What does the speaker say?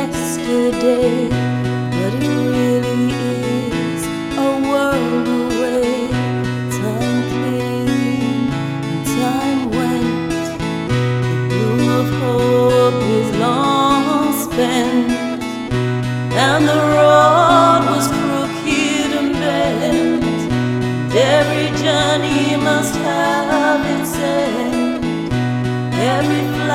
yesterday, but it really is a world away. Time came and time went. The bloom of hope is long spent, and the road was crooked and bent, and every journey must have its end. Every